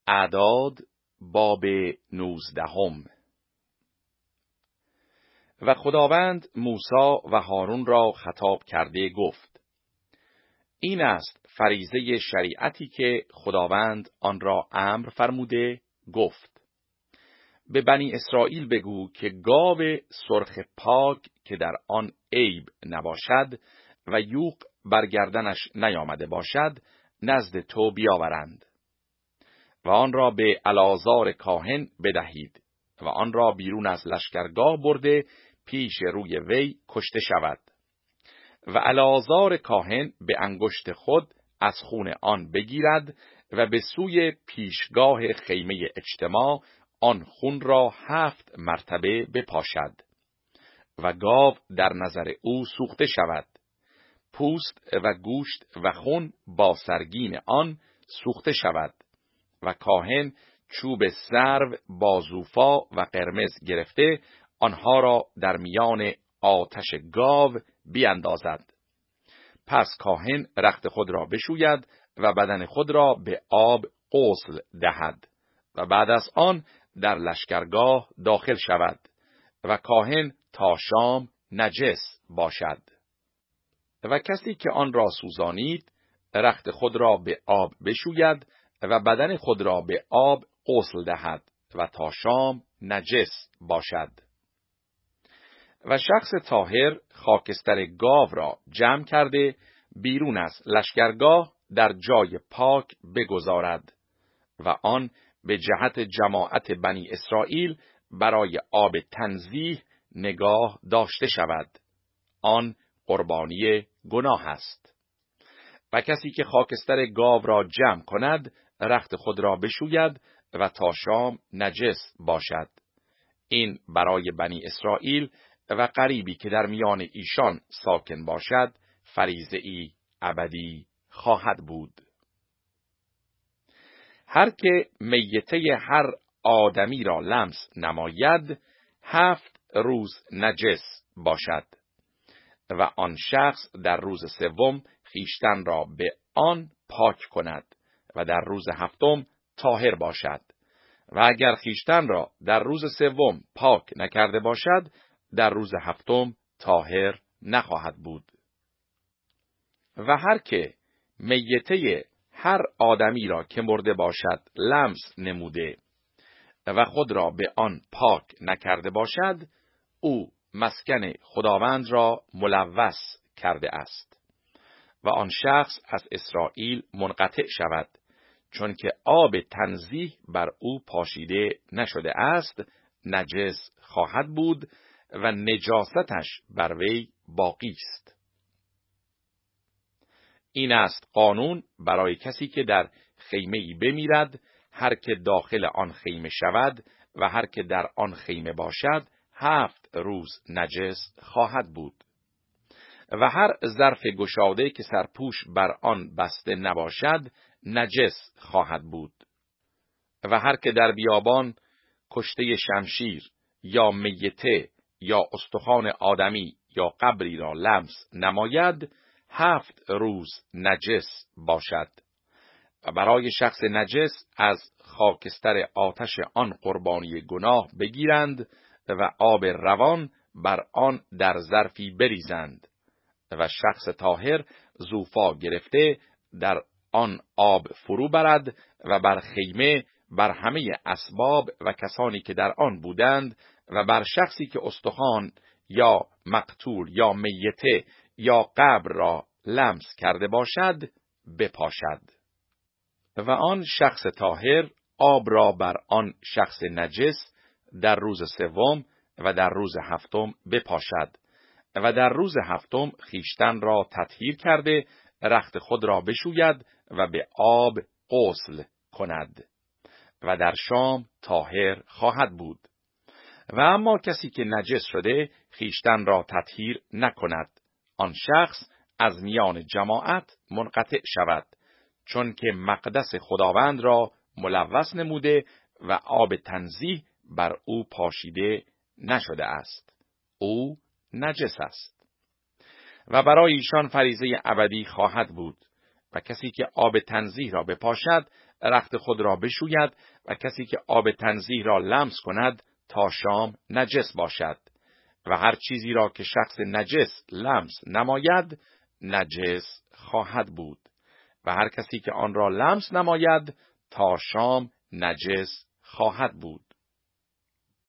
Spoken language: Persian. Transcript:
اعداد باب 19. و خداوند موسی و هارون را خطاب کرده گفت: این است فریضه شریعتی که خداوند آن را امر فرموده گفت: به بنی اسرائیل بگو که گاو سرخ پاک که در آن عیب نباشد و یوغ بر گردنش نیامده باشد نزد تو بیاورند و آن را به العازار کاهن بدهید و آن را بیرون از لشکرگاه برده پیش روی وی کشته شود و العازار کاهن به انگشت خود از خون آن بگیرد و به سوی پیشگاه خیمه اجتماع آن خون را 7 مرتبه بپاشد و گاو در نظر او سوخته شود، پوست و گوشت و خون با سرگین آن سوخته شود و کاهن چوب سرو با زوفا و قرمز گرفته آنها را در میان آتش گاو بیاندازد. پس کاهن رخت خود را بشوید و بدن خود را به آب غسل دهد و بعد از آن در لشکرگاه داخل شود و کاهن تا شام نجس باشد. و کسی که آن را سوزانید رخت خود را به آب بشوید و بدن خود را به آب غسل دهد و تا شام نجس باشد. و شخص طاهر خاکستر گاو را جمع کرده بیرون از لشکرگاه در جای پاک بگذارد و آن به جهت جماعت بنی اسرائیل برای آب تنزیه نگاه داشته شود. آن قربانی گناه است. و کسی که خاکستر گاو را جمع کند رخت خود را بشوید و تا شام نجس باشد. این برای بنی اسرائیل و غریبی که در میان ایشان ساکن باشد فریضه‌ای ابدی خواهد بود. هر که میته هر آدمی را لمس نماید 7 روز نجس باشد و آن شخص در روز 3 خویشتن را به آن پاک کند و در روز 7 طاهر باشد و اگر خویشتن را در روز 3 پاک نکرده باشد در روز 7 طاهر نخواهد بود. و هر که میته هر آدمی را که مرده باشد لمس نموده و خود را به آن پاک نکرده باشد او مسکن خداوند را ملوث کرده است و آن شخص از اسرائیل منقطع شود، چون که آب تنزیه بر او پاشیده نشده است نجس خواهد بود و نجاستش بر وی باقی است. این است قانون برای کسی که در خیمه‌ای بمیرد، هر که داخل آن خیمه شود و هر که در آن خیمه باشد 7 روز نجس خواهد بود. و هر ظرف گشاده که سرپوش بر آن بسته نباشد نجس خواهد بود. و هر که در بیابان کشته شمشیر یا میته یا استخوان آدمی یا قبری را لمس نماید 7 روز نجس باشد. و برای شخص نجس از خاکستر آتش آن قربانی گناه بگیرند و آب روان بر آن در ظرفی بریزند و شخص طاهر زوفا گرفته در آن آب فرو برد و بر خیمه، بر همه اسباب و کسانی که در آن بودند و بر شخصی که استخوان یا مقتول یا میته یا قبر را لمس کرده باشد بپاشد. و آن شخص طاهر آب را بر آن شخص نجس در روز 3 و در روز 7 بپاشد و در روز 7 خویشتن را تطهیر کرده رخت خود را بشوید و به آب غسل کند و در شام طاهر خواهد بود. و اما کسی که نجس شده خویشتن را تطهیر نکند آن شخص از میان جماعت منقطع شود، چون که مقدس خداوند را ملوث نموده و آب تنزیه بر او پاشیده نشده است. او نجس است و برای ایشان فریضه ابدی خواهد بود. و کسی که آب تنزیه را بپاشد رخت خود را بشوید و کسی که آب تنزیه را لمس کند تا شام نجس باشد و هر چیزی را که شخص نجس لمس نماید نجس خواهد بود و هر کسی که آن را لمس نماید تا شام نجس خواهد بود.